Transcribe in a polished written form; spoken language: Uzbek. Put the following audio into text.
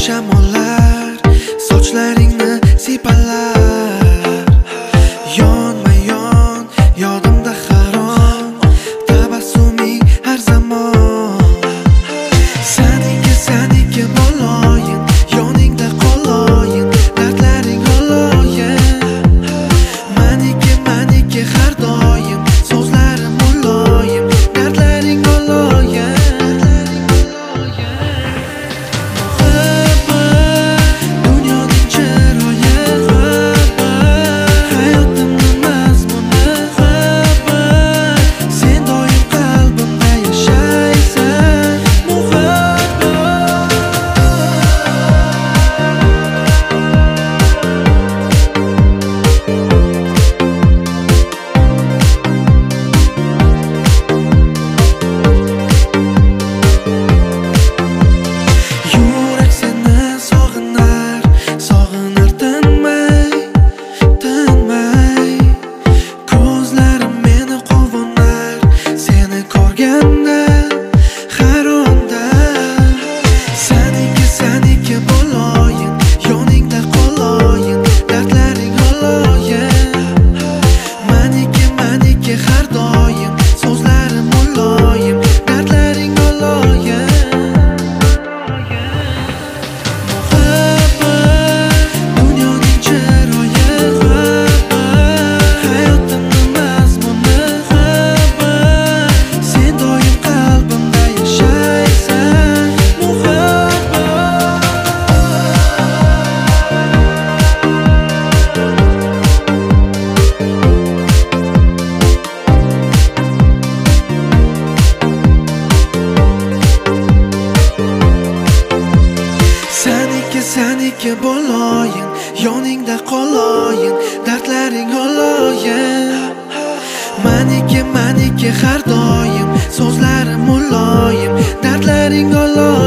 shamollar sochlaringni siypalar. Yonma yon yodimda harom tabassuming har zamon. Saniki baloyin yoningda qoloyin, dardlaring oloyin. Maniki har doim so'zlarim muloyim, dardlaring oloyin. Saniki boloyin yoningda qoloyin, dardlaring oloyin. Maniki har doim so'zlarim muloyim, dardlaring oloyin.